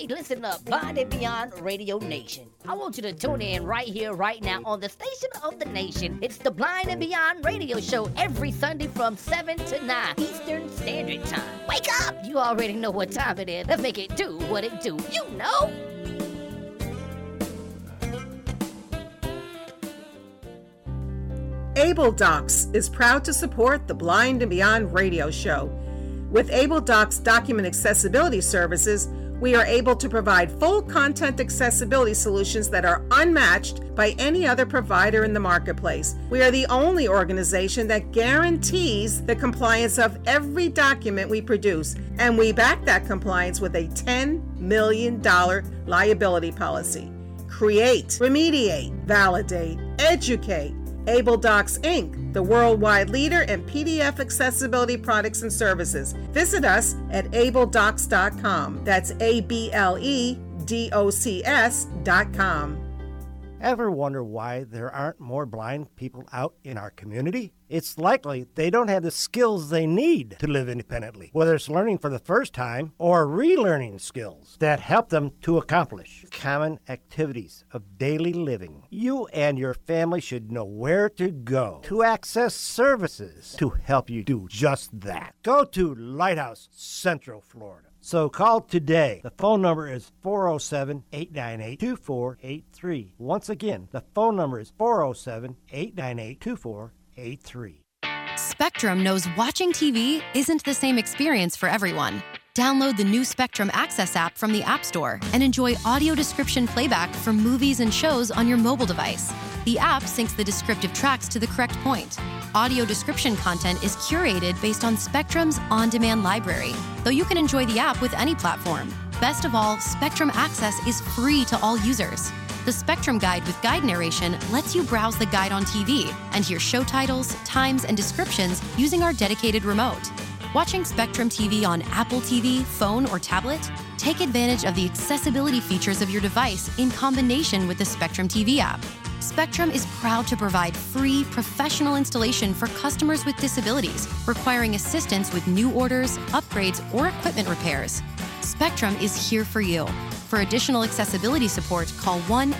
Hey, listen up, Blind and Beyond Radio Nation. I want you to tune in right here, right now, on the station of the nation. It's the Blind and Beyond Radio Show every Sunday from 7 to 9 Eastern Standard Time. Wake up! You already know what time it is. Let's make it do what it do. You know! Able Docs is proud to support the Blind and Beyond Radio Show. With Able Docs document accessibility services, we are able to provide full content accessibility solutions that are unmatched by any other provider in the marketplace. We are the only organization that guarantees the compliance of every document we produce, and we back that compliance with a $10 million liability policy. Create, remediate, validate, educate. Able Docs Inc., the worldwide leader in PDF accessibility products and services. Visit us at abledocs.com. That's ABLEDOCS.com. Ever wonder why there aren't more blind people out in our community? It's likely they don't have the skills they need to live independently, whether it's learning for the first time or relearning skills that help them to accomplish common activities of daily living. You and your family should know where to go to access services to help you do just that. Go to Lighthouse Central Florida. So call today. The phone number is 407-898-2483. Once again, the phone number is 407-898-2483. Spectrum knows watching TV isn't the same experience for everyone. Download the new Spectrum Access app from the App Store and enjoy audio description playback for movies and shows on your mobile device. The app syncs the descriptive tracks to the correct point. Audio description content is curated based on Spectrum's on-demand library, though you can enjoy the app with any platform. Best of all, Spectrum Access is free to all users. The Spectrum Guide with guide narration lets you browse the guide on TV and hear show titles, times, and descriptions using our dedicated remote. Watching Spectrum TV on Apple TV, phone, or tablet? Take advantage of the accessibility features of your device in combination with the Spectrum TV app. Spectrum is proud to provide free, professional installation for customers with disabilities requiring assistance with new orders, upgrades, or equipment repairs. Spectrum is here for you. For additional accessibility support, call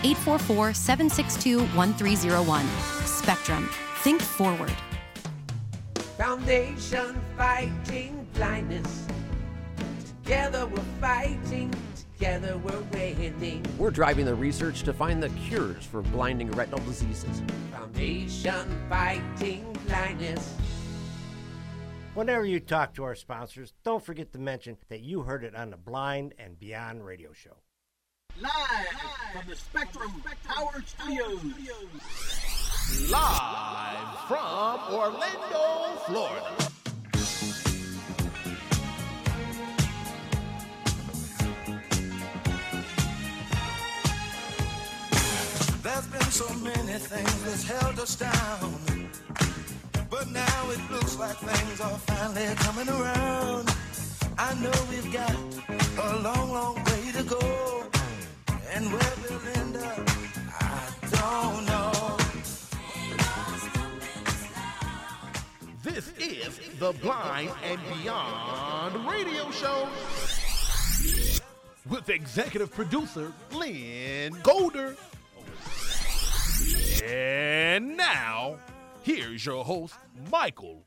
1-844-762-1301. Spectrum. Think forward. Foundation fighting blindness. Together we're fighting. Together we're winning. We're driving the research to find the cures for blinding retinal diseases. Foundation fighting blindness. Whenever you talk to our sponsors, don't forget to mention that you heard it on the Blind and Beyond Radio Show. Live from the Spectrum Powered Studios. Live from Orlando, Florida. There's been so many things that's held us down, but now it looks like things are finally coming around. I know we've got a long, long way to go, and where we'll end up, I don't know. This is the Blind and Beyond Radio Show with executive producer Lynn Golder. And now, here's your host, Michael.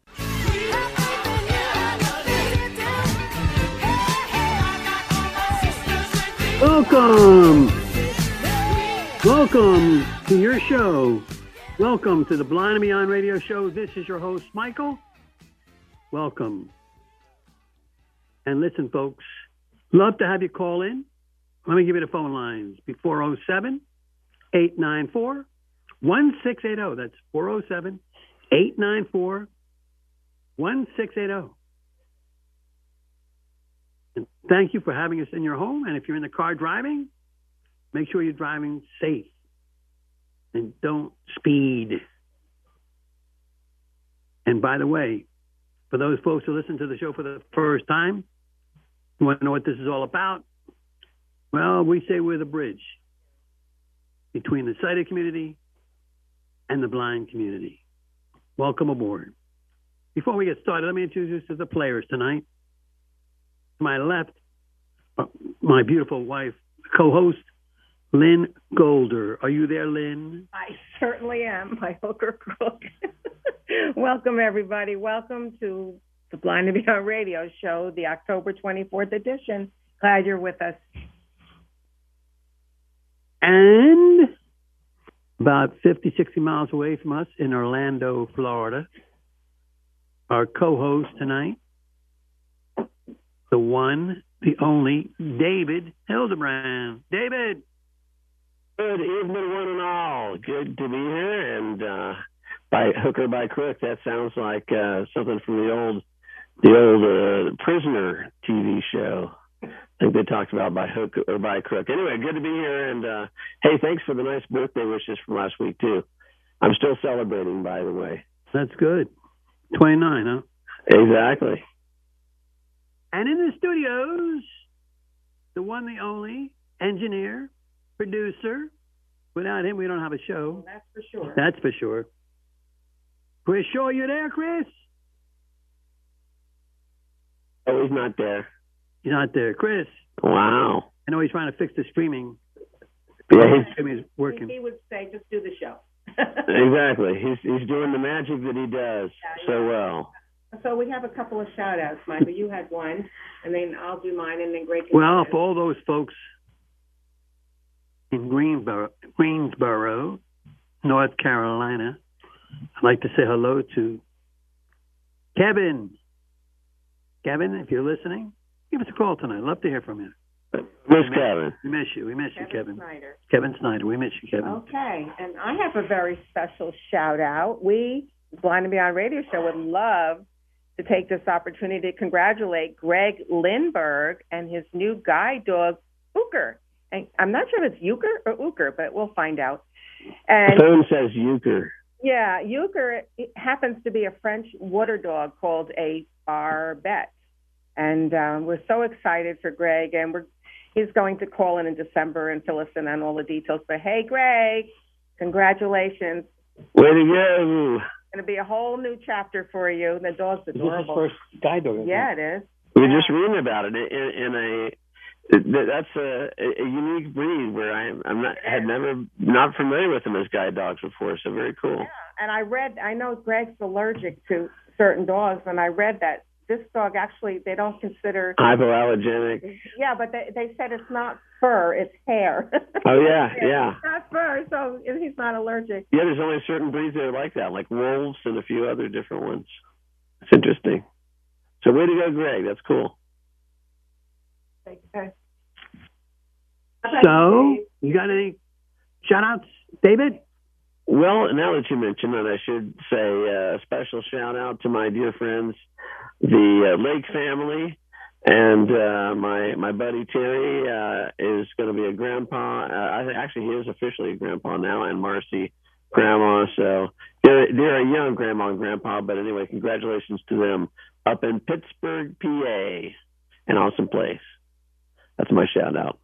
Welcome to your show. Welcome to the Blind and Beyond Radio Show. This is your host, Michael. Welcome. And listen, folks, love to have you call in. Let me give you the phone lines. 407-894-1680. That's 407-894-1680. And thank you for having us in your home. And if you're in the car driving, make sure you're driving safe and don't speed. And by the way, for those folks who listen to the show for the first time, you want to know what this is all about? Well, we say we're the bridge between the sighted community and the blind community. Welcome aboard. Before we get started, let me introduce you to the players tonight. To my left, my beautiful wife, co-host, Lynn Golder. Are you there, Lynn? I certainly am, my hooker crook. Welcome, everybody. Welcome to the Blind and Beyond Radio Show, the October 24th edition. Glad you're with us. And about 50, 60 miles away from us in Orlando, Florida, our co-host tonight, the one, the only, David Hildebrand. David! Good evening, one and all. Good to be here, and by hook or by crook, that sounds like something from the old Prisoner TV show. I think they talked about by hook or by crook. Anyway, good to be here, and hey, thanks for the nice birthday wishes from last week, too. I'm still celebrating, by the way. That's good. 29, huh? Exactly. And in the studios, the one, the only, engineer, producer. Without him, we don't have a show. Well, that's for sure. That's for sure. Chris Shaw, you there, Chris? Oh, he's not there. He's not there. Chris. Wow. I know he's trying to fix the streaming. Yeah, streaming is working. He would say, just do the show. Exactly. He's doing the magic that he does so well. So we have a couple of shout-outs, Michael. You had one, and then I'll do mine, and then Greg can Well, for all those folks in Greensboro, North Carolina, I'd like to say hello to Kevin. Kevin, if you're listening, give us a call tonight. I'd love to hear from you. Miss Kevin. We miss you. We miss you, Kevin. Snyder. Kevin Snyder. We miss you, Kevin. Okay, and I have a very special shout-out. We, Blind and Beyond Radio Show, would love to take this opportunity to congratulate Greg Lindberg and his new guide dog, Ooker. And I'm not sure if it's Euchre or Ooker, but we'll find out. And the phone says Euchre. Yeah, Euchre happens to be a French water dog called a Barbette. And we're so excited for Greg, and he's going to call in December and fill us in on all the details. But hey, Greg, congratulations. Way to go. It's going to be a whole new chapter for you. The dog's adorable. This is his first guide dog. Yeah, it is. We're just reading about it that's a unique breed where I'm not familiar with them as guide dogs before, so very cool. Yeah, and I know Greg's allergic to certain dogs, and I read that this dog actually, they don't consider hypoallergenic. Yeah, but they said it's not fur, it's hair. Oh, yeah. It's not fur, so he's not allergic. Yeah, there's only certain breeds that are like that, like wolves and a few other different ones. It's interesting. So way to go, Greg. That's cool. Okay. So, you got any shout-outs, David? Well, now that you mention it, I should say a special shout-out to my dear friends, the Lake family, and my buddy Terry is going to be a grandpa. Actually, he is officially a grandpa now, and Marcy, grandma. So they're a young grandma and grandpa, but anyway, congratulations to them up in Pittsburgh, PA, an awesome place. That's my shout-out.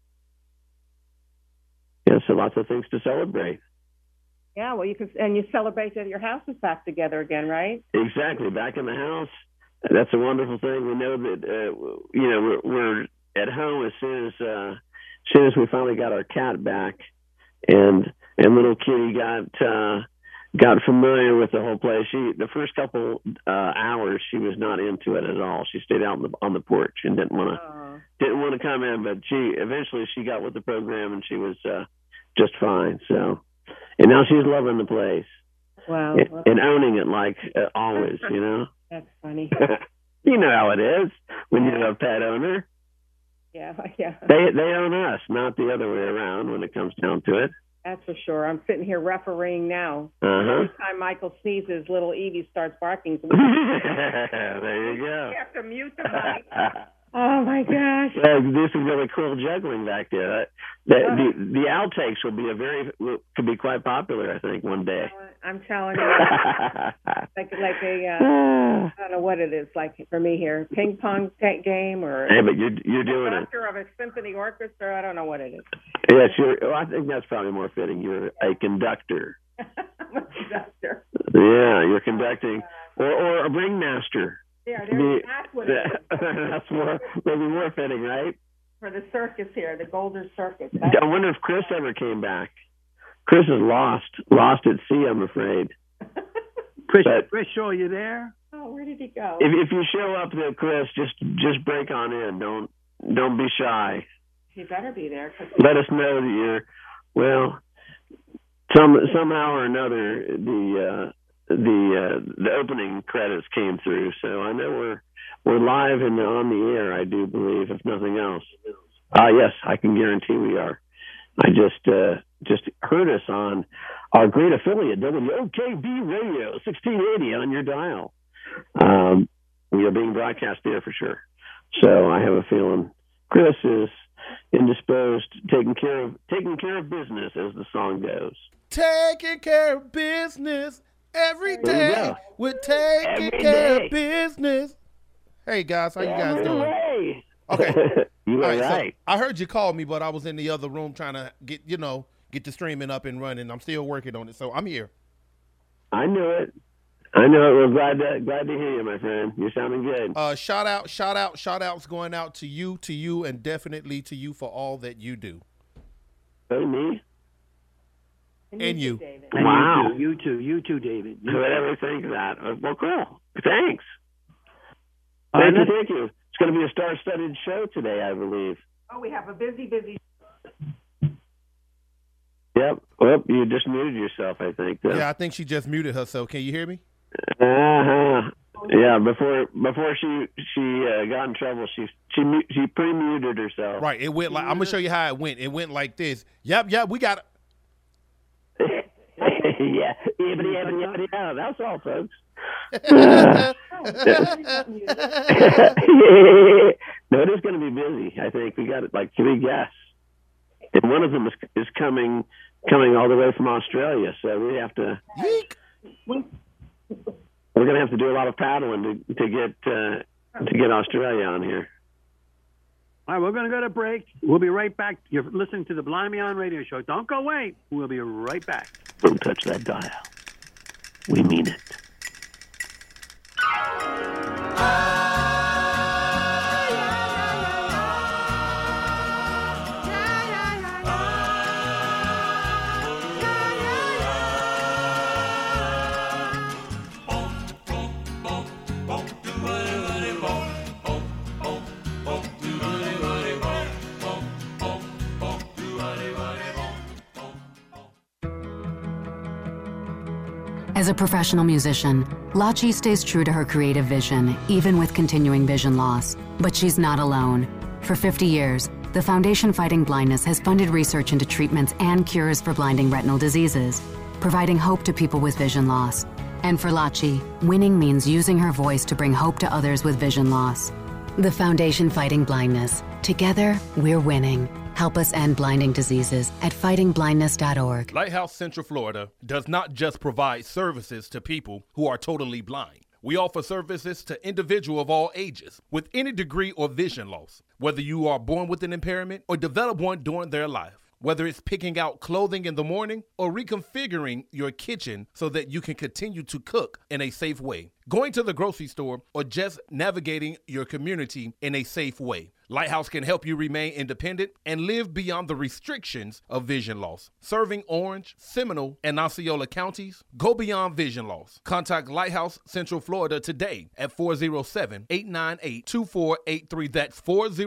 Yeah, so lots of things to celebrate. Yeah, well, you celebrate that your house is back together again, right? Exactly, back in the house. That's a wonderful thing. We know that we're at home as soon as we finally got our cat back, and little Kitty got familiar with the whole place. The first couple hours she was not into it at all. She stayed out on the porch and didn't want to come in, but eventually she got with the program and she was just fine. So, and now she's loving the place. Wow. And owning it like always, you know. That's funny. You know how it is when you're a pet owner. Yeah. They own us, not the other way around when it comes down to it. That's for sure. I'm sitting here refereeing now. Every time Michael sneezes, little Evie starts barking. There you go. You have to mute the mic. Oh, my gosh. This is really cool juggling back there. The outtakes could be quite popular, I think, one day. I'm telling you. like I don't know what it is, like for me here, ping pong game or... Hey, but you're doing it. Director of a symphony orchestra, I don't know what it is. Yes, I think that's probably more fitting. You're a conductor. I'm a conductor. Yeah, you're conducting. Or a ringmaster. Yeah, that's what it is. That's maybe more fitting, right? for the circus here, the Golder Circus. I wonder if Chris ever came back. Chris is lost at sea, I'm afraid. Chris Shaw, are you there? Oh, where did he go? If you show up there, Chris, just break on in. Don't be shy. He better be there. Let us know that you're somehow or another the opening credits came through. So I know we're live and on the air. I do believe, if nothing else. Yes, I can guarantee we are. I just heard us on our great affiliate, WOKB Radio, 1680 on your dial. We are being broadcast there for sure. So I have a feeling Chris is indisposed, taking care of business, as the song goes. Taking care of business every day. We're taking care of business. Hey guys, how you guys doing? Okay. You are right. So I heard you call me, but I was in the other room trying to get the streaming up and running. I'm still working on it, so I'm here. I knew it. We're glad to hear you, my friend. You're sounding good. Shout outs going out to you, and definitely to you for all that you do. Oh, me? And you. David. Wow. You too, David. Who would ever think of that? Well, cool. Thanks. Thank you. It's going to be a star-studded show today, I believe. Oh, we have a busy. Yep. Well, you just muted yourself, I think. Yeah, I think she just muted herself. Can you hear me? Yeah. Before she got in trouble, she pre-muted herself. Right. It went like, I'm gonna show you how it went. It went like this. Yep. We got it. Yeah. That's all, folks. No, it is going to be busy. I think we got like 3 guests, and one of them is coming all the way from Australia. So we have to. We're going to have to do a lot of paddling to get Australia on here. All right, we're going to go to break. We'll be right back. You're listening to the Blind Beyond Radio Show. Don't go away. We'll be right back. Don't touch that dial. We mean it. As a professional musician, Lachi stays true to her creative vision, even with continuing vision loss. But she's not alone. For 50 years, the Foundation Fighting Blindness has funded research into treatments and cures for blinding retinal diseases, providing hope to people with vision loss. And for Lachi, winning means using her voice to bring hope to others with vision loss. The Foundation Fighting Blindness. Together, we're winning. Help us end blinding diseases at fightingblindness.org. Lighthouse Central Florida does not just provide services to people who are totally blind. We offer services to individuals of all ages with any degree or vision loss, whether you are born with an impairment or develop one during their life. Whether it's picking out clothing in the morning or reconfiguring your kitchen so that you can continue to cook in a safe way, going to the grocery store, or just navigating your community in a safe way. Lighthouse can help you remain independent and live beyond the restrictions of vision loss. Serving Orange, Seminole, and Osceola counties, go beyond vision loss. Contact Lighthouse Central Florida today at 407-898-2483. That's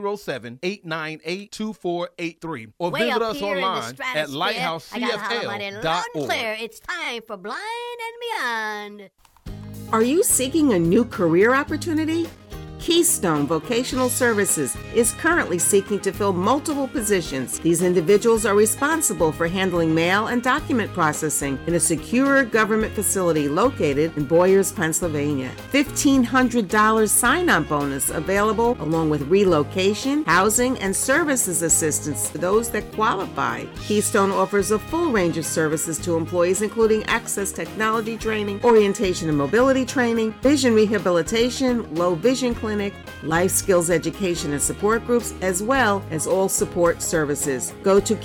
407-898-2483. Or visit us online at lighthousecfl.org. It's time for Blind and Beyond. Are you seeking a new career opportunity? Keystone Vocational Services is currently seeking to fill multiple positions. These individuals are responsible for handling mail and document processing in a secure government facility located in Boyers, Pennsylvania. $1,500 sign-on bonus available along with relocation, housing, and services assistance to those that qualify. Keystone offers a full range of services to employees, including access technology training, orientation and mobility training, vision rehabilitation, low vision clinic, life skills education and support groups, as well as all support services. Go to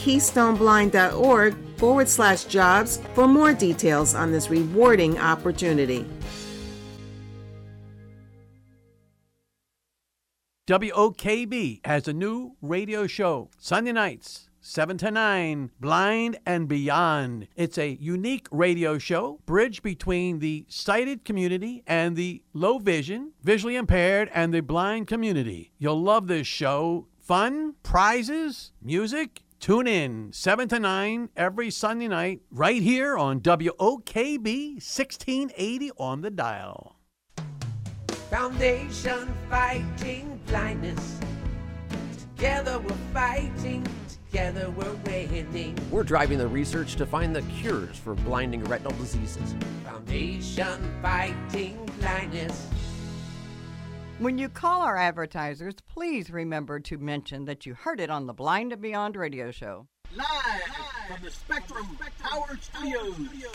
KeystoneBlind.org/jobs for more details on this rewarding opportunity. WOKB has a new radio show, Sunday nights, 7 to 9, Blind and Beyond. It's a unique radio show, bridge between the sighted community and the low vision, visually impaired, and the blind community. You'll love this show. Fun, prizes, music. Tune in 7 to 9 every Sunday night right here on WOKB 1680 on the dial. Foundation Fighting Blindness. Together we're fighting. Together we're winning. We're driving the research to find the cures for blinding retinal diseases. Foundation Fighting Blindness. When you call our advertisers, please remember to mention that you heard it on the Blind and Beyond radio show. Live from the Spectrum Power Studios.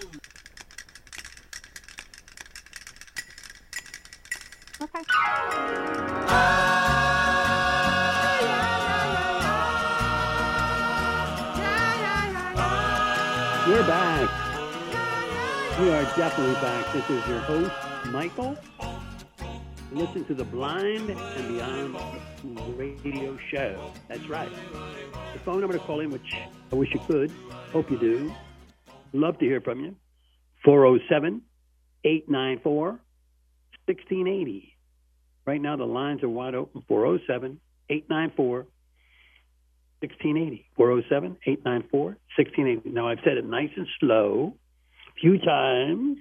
Okay. We're back. We are definitely back. This is your host, Michael. Listen to the Blind and Beyond radio show. That's right. The phone number to call in, which I wish you could. Hope you do. Love to hear from you. 407-894-1680. Right now, the lines are wide open. 407-894-1680. 407-894-1680. Now, I've said it nice and slow a few times.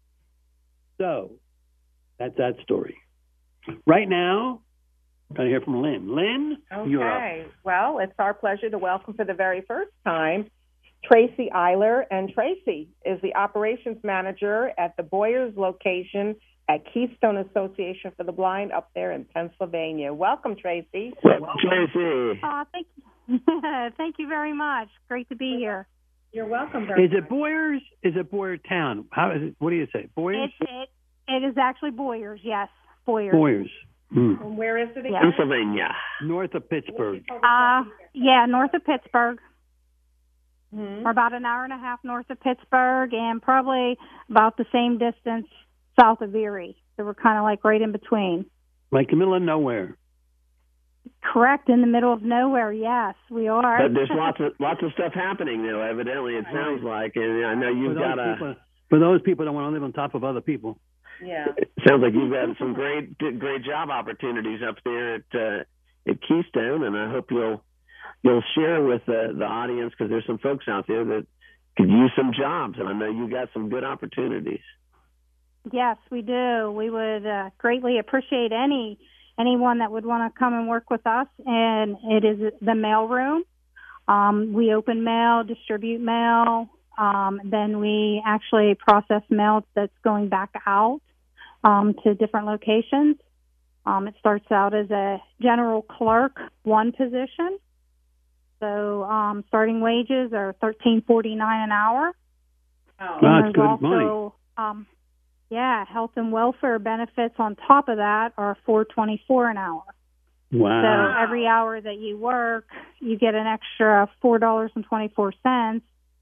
So, that's that story. Right now, I'm going to hear from Lynn. Lynn, you're up. Okay. Well, it's our pleasure to welcome for the very first time Tracy Eiler. And Tracy is the operations manager at the Boyers location at Keystone Association for the Blind up there in Pennsylvania. Welcome, Tracy. Tracy. Thank you. Thank you very much. Great to be here. You're welcome. Is it Boyers? Is it Boyertown? How is it? What do you say? Boyers? It is actually Boyers, yes. Boyers. Boyers. And where is it again? Pennsylvania. North of Pittsburgh. Yeah, north of Pittsburgh. Mm-hmm. We're about an hour and a half north of Pittsburgh and probably about the same distance south of Erie. So we're kind of like right in between. Like the middle of nowhere. Correct, in the middle of nowhere. Yes, we are. But there's lots of stuff happening though. Evidently, it sounds like, and I know you've got for those people that want to live on top of other people. Yeah. It sounds like you've got some great job opportunities up there at Keystone, and I hope you'll share with the audience, because there's some folks out there that could use some jobs, and I know you got some good opportunities. Yes, we do. We would greatly appreciate anyone that would want to come and work with us, and it is the mailroom. We open mail, distribute mail, then we actually process mail that's going back out to different locations. It starts out as a general clerk, one position. So starting wages are $13.49 an hour. Oh, that's good money. Health and welfare benefits on top of that are $4.24 an hour. Wow. So every hour that you work, you get an extra $4.24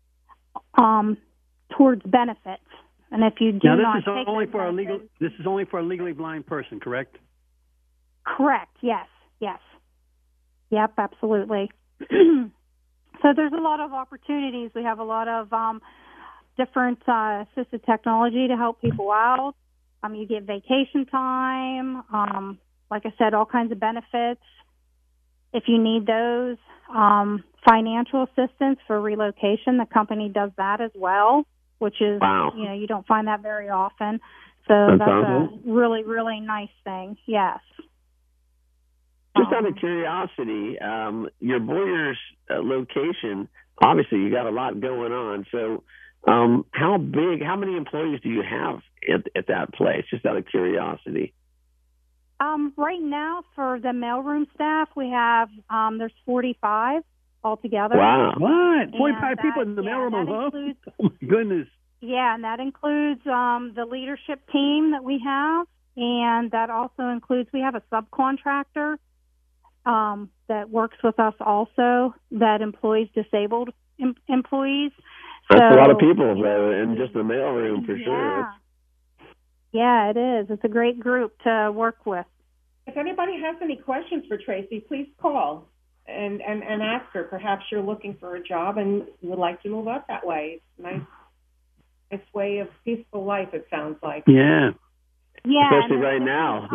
towards benefits. And if you do now, this not is only for this is only for a legally blind person, correct? Correct. Yes. Yep. Absolutely. So there's a lot of opportunities. We have a lot of different assisted technology to help people out. You get vacation time. Like I said, all kinds of benefits. If you need those, financial assistance for relocation, the company does that as well, which is, you don't find that very often. So that's a really, really nice thing. Yes. Just out of curiosity, your Boyers location, obviously you got a lot going on. So how many employees do you have at that place, just out of curiosity? Right now, for the mailroom staff, we have, there's 45 altogether. Wow. What? 45 people in the mailroom alone? Oh, my goodness. Yeah, and that includes the leadership team that we have, and that also includes, we have a subcontractor that works with us also that employs disabled employees. That's a lot of people in just the mailroom for sure. Yeah, it is. It's a great group to work with. If anybody has any questions for Tracy, please call and ask her. Perhaps you're looking for a job and would like to move up that way. It's a nice way of peaceful life, it sounds like. Yeah. Yeah. Especially right now.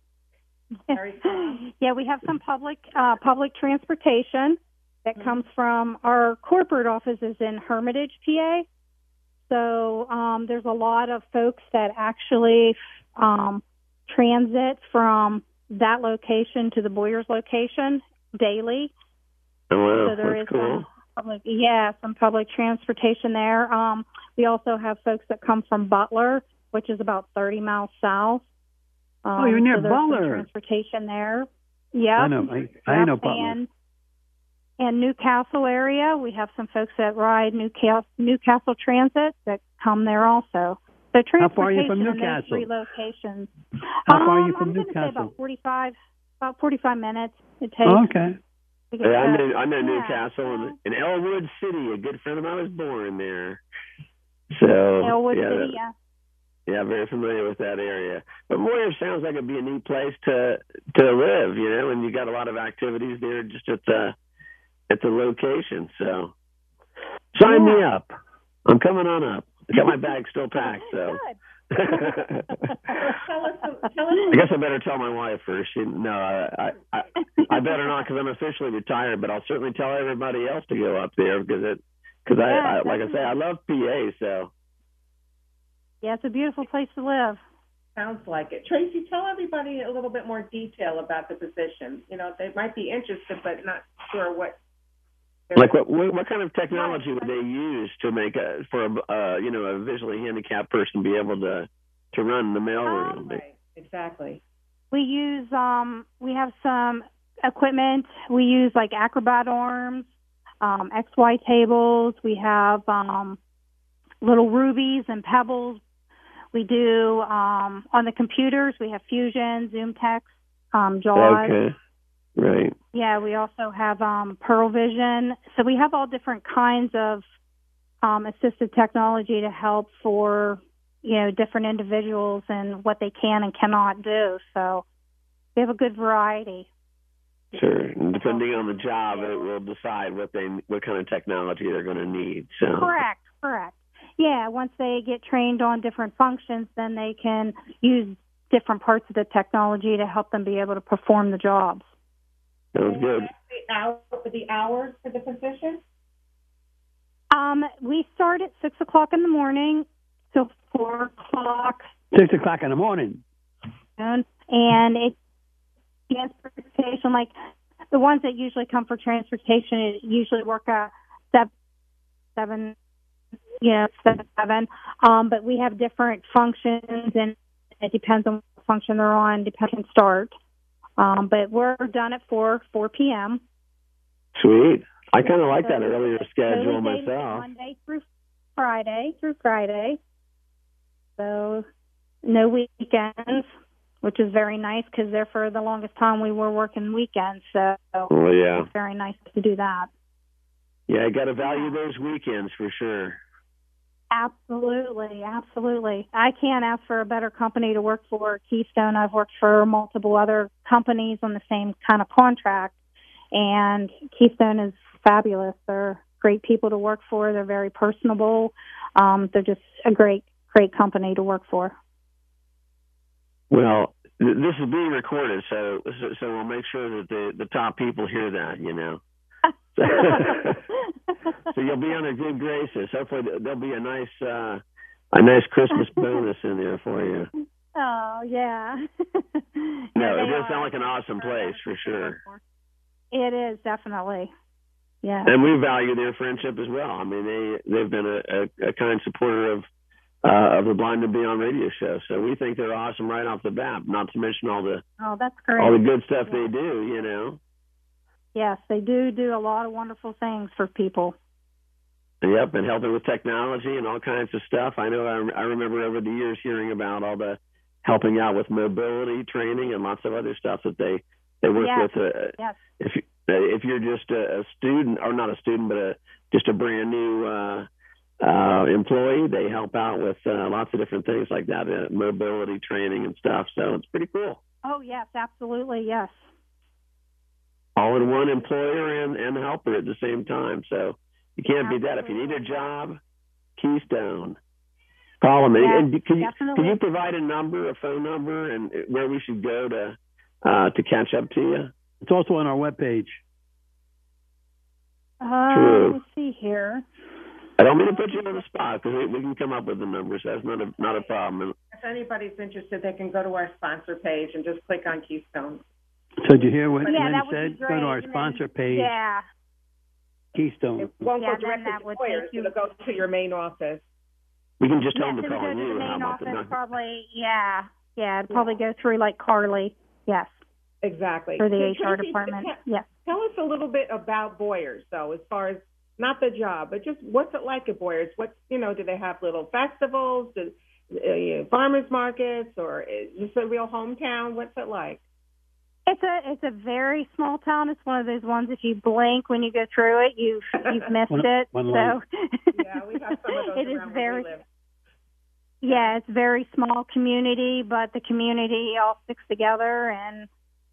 Yeah, we have some public transportation that comes from our corporate offices in Hermitage, PA. So there's a lot of folks that actually transit from that location to the Boyers location daily. Oh, wow. So there That's is cool. some public transportation there. We also have folks that come from Butler, which is about 30 miles south. You're near so there's some Butler. Transportation there. Yeah. I know. I know Butler. And Newcastle area, we have some folks that ride Newcastle Transit that come there also. So transportation How far are you from in those Newcastle? 3 locations. How far are you from I'm gonna say Newcastle? about 45 minutes it takes. Oh, okay. to get Yeah, there. I know Newcastle and in Elwood City. A good friend of mine was born there. So Elwood yeah, City, yeah. Yeah, very familiar with that area. But Moyer sounds like it'd be a neat place to live, you know, and you got a lot of activities there just at the location. So sign me up. I'm coming on up. I got my bag still packed, so. I guess I better tell my wife first. I better not because I'm officially retired, but I'll certainly tell everybody else to go up there because I like I say, I love PA, so. Yeah, it's a beautiful place to live. Sounds like it. Tracy, tell everybody a little bit more detail about the position. You know, they might be interested, but not sure what. Like what kind of technology would they use to make a visually handicapped person be able to run the mailroom? Right. Exactly. We use we have some equipment. We use like Acrobat arms, XY tables. We have little rubies and pebbles. We do on the computers. We have Fusion, ZoomText, JAWS. Okay. Right. Yeah, we also have Pearl Vision. So we have all different kinds of assistive technology to help for, different individuals and what they can and cannot do. So we have a good variety. Sure. And depending on the job, it will decide what kind of technology they're going to need. So. Correct. Yeah, once they get trained on different functions, then they can use different parts of the technology to help them be able to perform the jobs. Sounds good. The hours for the position? We start at 6 o'clock in the morning till 4 o'clock. 6 o'clock in the morning. And it's transportation, like the ones that usually come for transportation, it usually work at 7. But we have different functions, and it depends on what function they're on, depending on start. But we're done at 4 p.m. Sweet. I kind of like that earlier schedule Daily, myself. Monday through Friday. So no weekends, which is very nice because there for the longest time we were working weekends. So it's very nice to do that. Yeah, you got to value those weekends for sure. Absolutely. I can't ask for a better company to work for. Keystone, I've worked for multiple other companies on the same kind of contract, and Keystone is fabulous. They're great people to work for. They're very personable. They're just a great company to work for. Well, this is being recorded, so we'll make sure that the top people hear that, So you'll be on their good graces. Hopefully there'll be a nice Christmas bonus in there for you. Oh, yeah. No, it does sound like an awesome place for sure. It is, definitely. Yeah. And we value their friendship as well. I mean, they've been a kind supporter of the Blind and Beyond radio show. So we think they're awesome right off the bat, not to mention all the that's great. all the good stuff they do, Yes, they do a lot of wonderful things for people. Yep, and helping with technology and all kinds of stuff. I know I remember over the years hearing about all the helping out with mobility training and lots of other stuff that they work with. If you're just a student, or not a student, but just a brand new employee, they help out with lots of different things like that, mobility training and stuff. So it's pretty cool. Oh, yes, absolutely, yes. All in one, employer and helper at the same time. So you can't beat that. If you need a job, Keystone. Call them. Yes, And can you provide a phone number, and where we should go to catch up to you? It's also on our webpage. True. Let me see here. I don't mean to put you on the spot, because we can come up with the numbers. That's not a problem. If anybody's interested, they can go to our sponsor page and just click on Keystone. So did you hear what Lynn that would said? be Go great. to our And then- sponsor page, Yeah. Keystone. It won't Yeah, go directly then that to would lawyers. take you- It'll go to your main office. We can just tell Yes, them to it would call go to you. the How main about office, that? probably, yeah, it'd probably go through like Carly, yes, Exactly. for the So, HR Tracy, department, yes. Tell us a little bit about Boyers, though, as far as not the job, but just what's it like at Boyers? What, do they have little festivals, farmers markets, or is this a real hometown? What's it like? It's a very small town. It's one of those ones, if you blink when you go through it, you've missed it. one So Yeah, we have some of those it is around very, where we live. yeah, it's a very small community, but the community all sticks together. And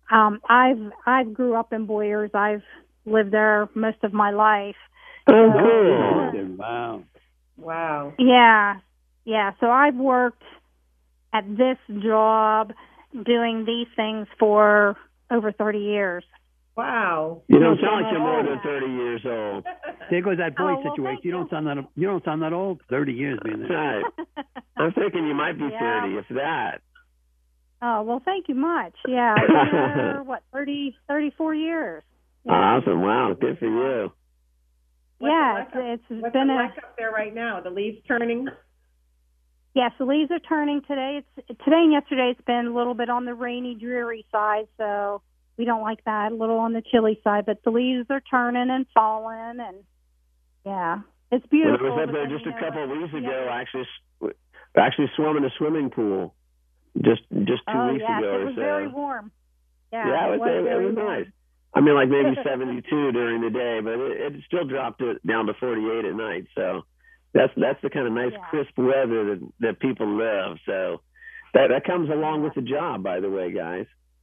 I've grew up in Boyers. I've lived there most of my life. Oh, So, cool. Wow. Yeah. So I've worked at this job doing these things for over 30 years. Wow. You don't sound like you're more than 30 years old. There goes that voice well, situation. You don't sound that old. 30 years, man. Right. I'm thinking you might be 30, if that. Oh, well, thank you much. Yeah, I've been there, 34 years. Yeah. Awesome. Wow. Good for you. What's It's been it like up there right now? The leaves turning? Yes, the leaves are turning today. Today and yesterday it's been a little bit on the rainy, dreary side, so we don't like that, a little on the chilly side, but the leaves are turning and falling, and yeah, it's beautiful. When I was up there just a couple of weeks ago, I actually swam in a swimming pool just 2 weeks ago it or was so. very warm. Yeah, it was nice. I mean, like maybe 72 during the day, but it still dropped it down to 48 at night. So that's the kind of nice crisp weather that people love. So that comes along with the job, by the way, guys.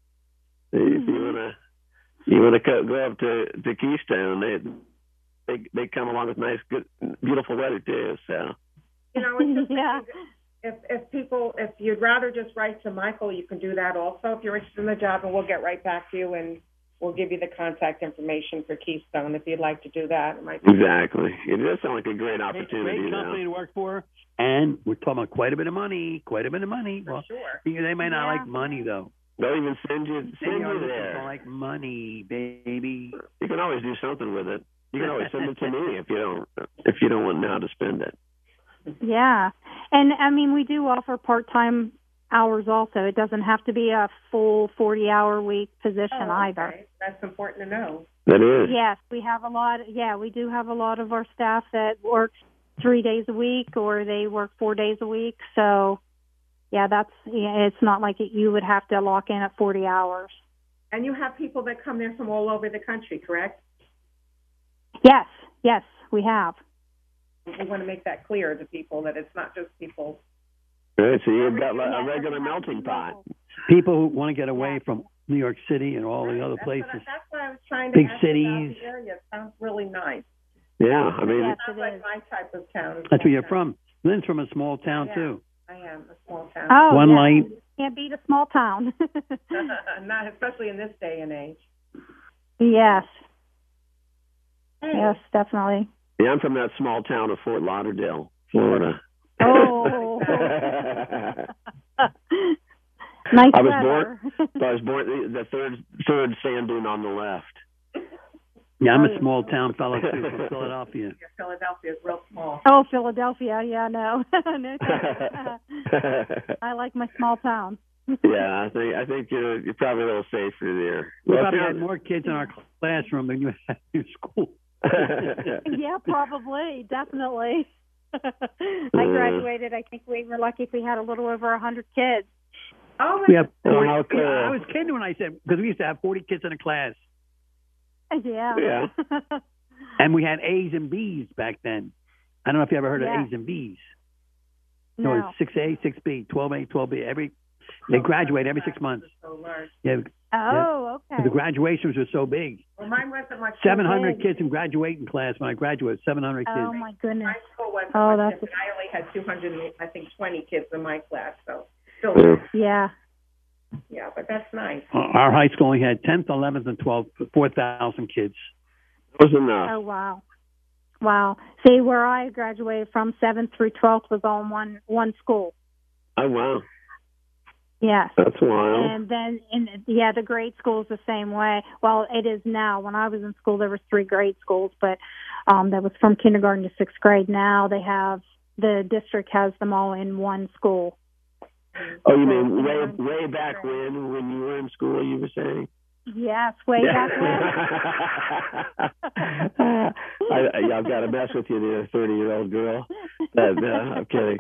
If you wanna go up to Keystone, they come along with nice, good, beautiful weather too. So It's just if you'd rather just write to Michael, you can do that also if you're interested in the job, and we'll get right back to you and we'll give you the contact information for Keystone if you'd like to do that. Exactly. It does sound like a great opportunity. Great company to work for, and we're talking about quite a bit of money. For well, sure. They may not like money, though. They'll even send you They there. don't like money, baby. You can always do something with it. You can always send it to me if you don't want to know how to spend it. Yeah, and I mean we do offer part-time hours also. It doesn't have to be a full 40-hour week position either. That's important to know. That is. Yes, we have a lot. Yeah, we do have a lot of our staff that works 3 days a week, or they work 4 days a week. So, yeah, it's not like you would have to lock in at 40 hours. And you have people that come there from all over the country, correct? Yes, we have. We want to make that clear to people that it's not just people. Right, so you've got a regular melting pot. People who want to get away from New York City and all the other places. That's what I was trying to Big ask cities. about the area. It sounds really nice. Yeah, I mean, it sounds like my type of town. That's where you're from. Lynn's from a small town, too. I am a small town. Oh, One light. Can't beat a small town. Not especially in this day and age. Yes. Yes, definitely. Yeah, I'm from that small town of Fort Lauderdale, Florida. Oh. Nice I weather. was born the third sand dune on the left. Yeah, I'm a small town fellow, too, from Philadelphia. Yeah, Philadelphia is real small. Oh, Philadelphia. Yeah, no. No thanks. I like my small town. Yeah, I think you're probably a little safer there. We probably had more kids in our classroom than you had in school. Yeah, probably. Definitely. I graduated. I think we were lucky if we had a little over 100 kids. Oh, we have 40, how cool. I was kidding when I said, because we used to have 40 kids in a class. Yeah. Yeah. And we had A's and B's back then. I don't know if you ever heard of Yeah. A's and B's. No. It was 6A, 6B, 12A, 12B. Every They graduate every 6 months. Yeah. Oh, okay. The graduations were so big. Well, mine wasn't much. 700 kids in graduating class when I graduated. 700 kids. Oh my goodness. My school wasn't Oh, much that's. different. I only had 220 kids in my class, so still. Yeah. Yeah, but that's nice. Our high school only had 10th, 11th, and 12th, 4,000 kids. That was enough. Oh, wow. Wow. See, where I graduated from, 7th through 12th was all one school. Oh, wow. Yes. That's wild. And then, the grade school is the same way. Well, it is now. When I was in school, there was 3 grade schools, but that was from kindergarten to 6th grade. Now the district has them all in one school. Oh, you mean way back when you were in school, you were saying? Yes, way back when. I've got to mess with you, the 30-year-old girl. I'm kidding.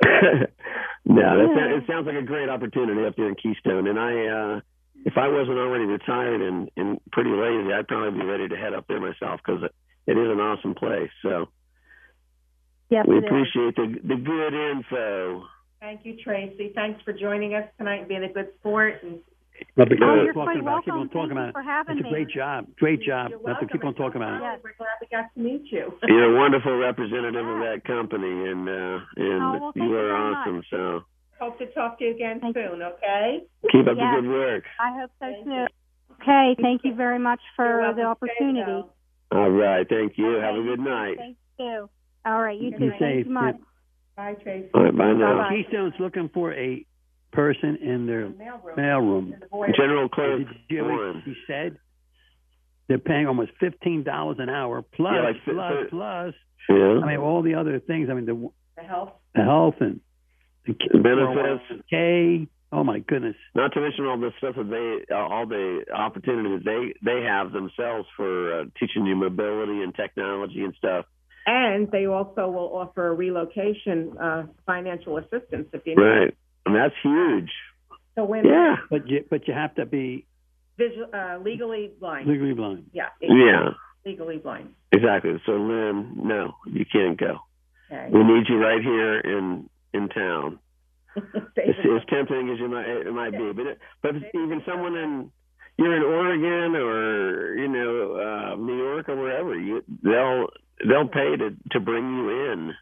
No, it sounds like a great opportunity up there in Keystone. And if I wasn't already retired and pretty lazy, I'd probably be ready to head up there myself because it is an awesome place. So yes, we appreciate the good info. Thank you, Tracy. Thanks for joining us tonight and being a good sport. And you're quite welcome. Thank you for having me. It's a great job. Great job. Have to keep on talking about it. Yes, we're glad we got to meet you. You're a wonderful representative of that company, and you are awesome. Much. So hope to talk to you again soon. Okay. Keep up the good work. I hope so too. Okay. Thank you very much for the opportunity. All right. Thank you. Have a good night. Thank you. All right. You too. Be Thank safe. you much. Bye, Tracy. All right. Bye now. Keystone's looking for a person in their mailroom. General clerk. Did you hear what she said? They're paying almost $15 an hour plus. Yeah. I mean, all the other things. I mean, the health and the benefits. Okay. Oh my goodness. Not to mention all the stuff that all the opportunities they have themselves for teaching you mobility and technology and stuff. And they also will offer relocation financial assistance if you need. Right. And that's huge. So when but you have to be legally blind. Legally blind. Yeah. Yeah. Legally blind. Exactly. So Lynn, no, you can't go. Okay. We need you right here in town. As tempting as it might be, but even someone you're in Oregon or New York or wherever, they'll pay to bring you in.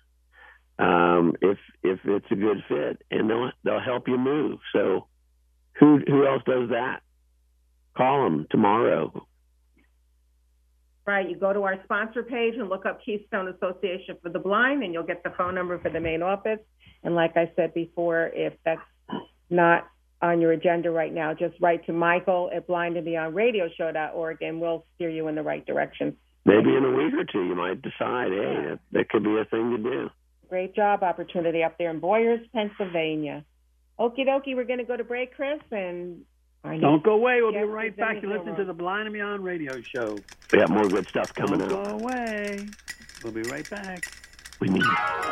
If it's a good fit, and they'll help you move. So who else does that? Call them tomorrow. Right, you go to our sponsor page and look up Keystone Association for the Blind, and you'll get the phone number for the main office. And like I said before, if that's not on your agenda right now, just write to Michael at blindandbeyondradioshow.org, and we'll steer you in the right direction. Maybe in a week or two, you might decide, hey, that could be a thing to do. Great job opportunity up there in Boyers, Pennsylvania. Okie dokie, we're going to go to break, Chris, and don't go away. We'll be right back to listen to the Blind and Beyond radio show. We got more good stuff coming up. Don't go away. We'll be right back. We need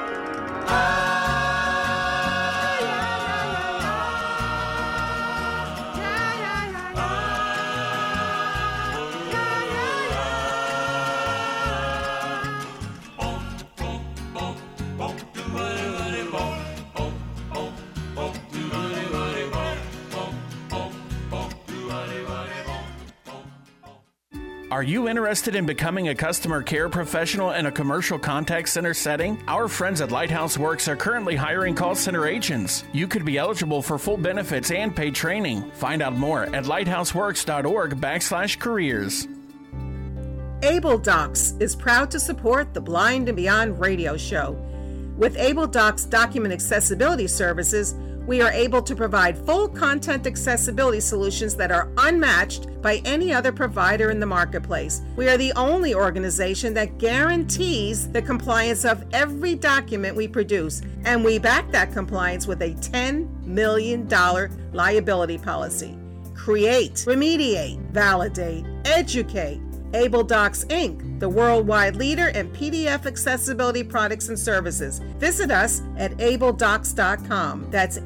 Are you interested in becoming a customer care professional in a commercial contact center setting? Our friends at Lighthouse Works are currently hiring call center agents. You could be eligible for full benefits and paid training. Find out more at lighthouseworks.org/careers. Able Docs is proud to support the Blind and Beyond radio show. With Able Docs document accessibility services, we are able to provide full content accessibility solutions that are unmatched by any other provider in the marketplace. We are the only organization that guarantees the compliance of every document we produce, and we back that compliance with a $10 million liability policy. Create, remediate, validate, educate. Able Docs Inc., the worldwide leader in PDF accessibility products and services. Visit us at abledocs.com. That's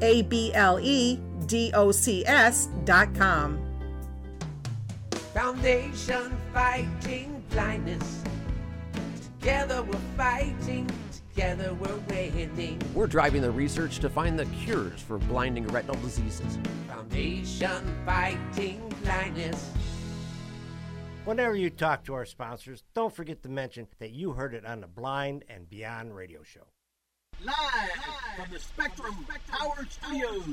ABLEDOCS.com. Foundation fighting blindness. Together we're fighting. together we're winning. We're driving the research to find the cures for blinding retinal diseases. Foundation Fighting Blindness. Whenever you talk to our sponsors, don't forget to mention that you heard it on the Blind and Beyond radio show. Live from the Spectrum Power Studios.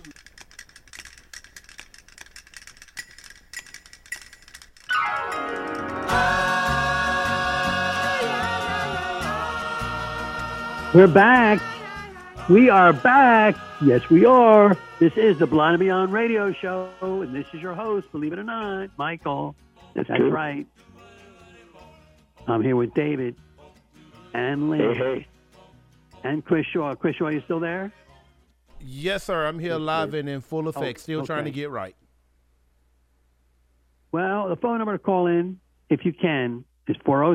We're back. We are back. Yes, we are. This is the Blind and Beyond radio show, and this is your host, believe it or not, Michael. That's right. I'm here with David and Lynn. Hey. And Chris Shaw. Chris Shaw, you still there? Yes, sir. I'm here live and in full effect. Still trying to get right. Well, the phone number to call in, if you can, is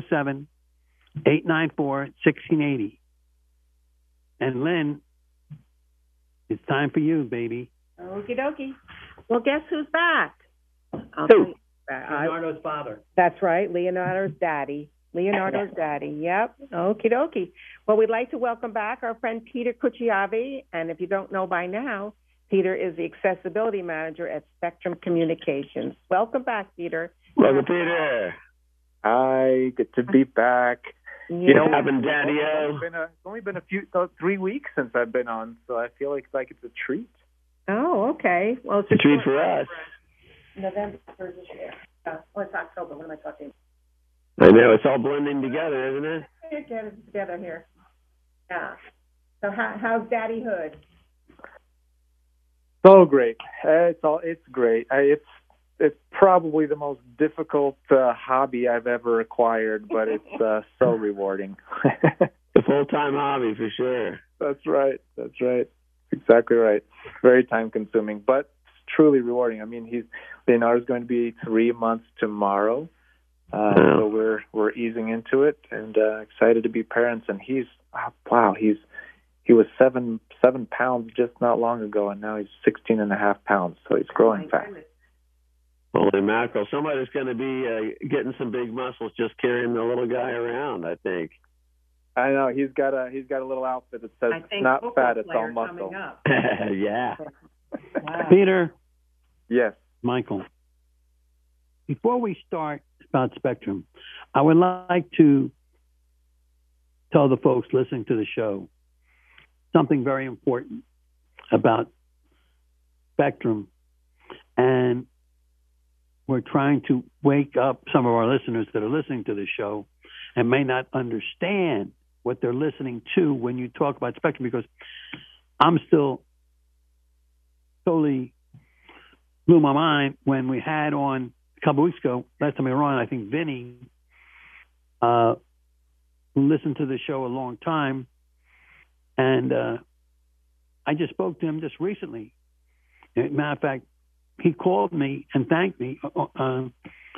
407-894-1680. And Lynn, it's time for you, baby. Okie dokie. Well, guess who's back? Who? Leonardo's father. That's right, Leonardo's daddy. Leonardo's daddy, yep. Okie dokie. Well, we'd like to welcome back our friend Peter Cucciavi. And if you don't know by now, Peter is the accessibility manager at Spectrum Communications. Welcome back, Peter. Welcome, Peter. Hi, good to be back. Yeah. You know, having Daddy-O. It's only been 3 weeks since I've been on, so I feel like it's a treat. Oh, okay. Well, It's a treat for us. November 1st this year. It's October. What am I talking? I know, it's all blending together, isn't it? Get it together here. Yeah. So how's daddyhood? So great. It's great. It's probably the most difficult hobby I've ever acquired, but it's so rewarding. The full-time hobby for sure. That's right. Exactly right. Very time-consuming, but it's truly rewarding. I mean, Leonardo's going to be 3 months tomorrow, so we're easing into it and excited to be parents. And he was 7 pounds just not long ago, and now he's 16.5 pounds. So he's growing fast. Holy mackerel! Somebody's going to be getting some big muscles just carrying the little guy around, I think. I know he's got a little outfit that says it's not fat, it's all muscle. Yeah. Wow. Peter. Yes. Michael. Before we start about Spectrum, I would like to tell the folks listening to the show something very important about Spectrum, and we're trying to wake up some of our listeners that are listening to the show and may not understand what they're listening to when you talk about Spectrum, because I'm still totally blew my mind when we had on a couple of weeks ago, last time we were on, I think Vinny, who listened to the show a long time, and I just spoke to him just recently. As a matter of fact, he called me and thanked me and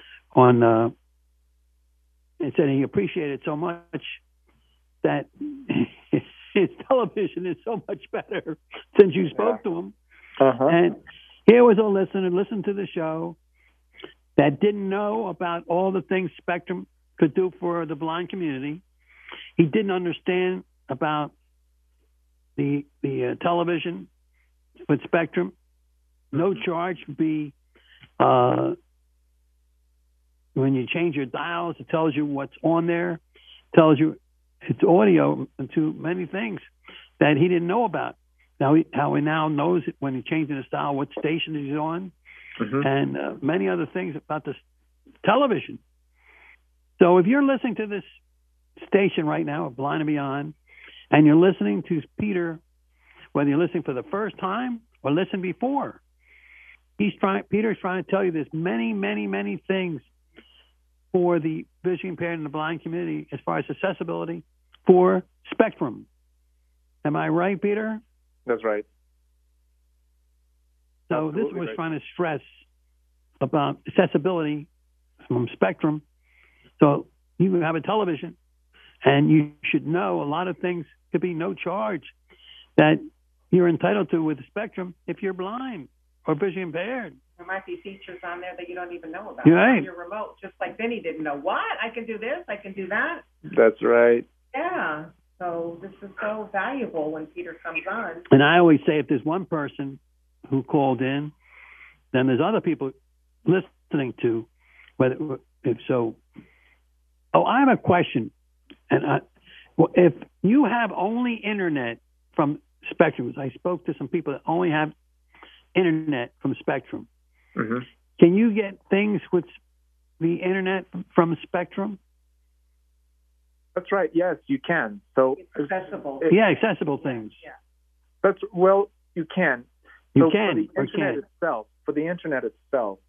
said he appreciated so much that his television is so much better since you spoke to him. Uh-huh. And here was a listener, listened to the show, that didn't know about all the things Spectrum could do for the blind community. He didn't understand about the television with Spectrum. No charge would be when you change your dials, it tells you what's on there, tells you it's audio to many things that he didn't know about. How he now knows it when he changes his dial, what station he's on, and many other things about this television. So if you're listening to this station right now, Blind and Beyond, and you're listening to Peter, whether you're listening for the first time or listen before, Peter's trying to tell you there's many, many, many things for the visually impaired and the blind community as far as accessibility for Spectrum. Am I right, Peter? That's right. So Absolutely this was right. trying to stress about accessibility from Spectrum. So you have a television, and you should know a lot of things could be no charge that you're entitled to with Spectrum if you're blind or visually impaired. There might be features on there that you don't even know about. You're right. On your remote, just like Vinny didn't know. What? I can do this. I can do that. That's right. Yeah. So this is so valuable when Peter comes on. And I always say, if there's one person who called in, then there's other people listening to. If so, I have a question. And if you have only internet from Spectrum, I spoke to some people that only have internet from Spectrum. Mm-hmm. Can you get things with the internet from Spectrum? That's right. Yes, you can. So accessible. Accessible things. Yeah. You can. You can. For the internet itself,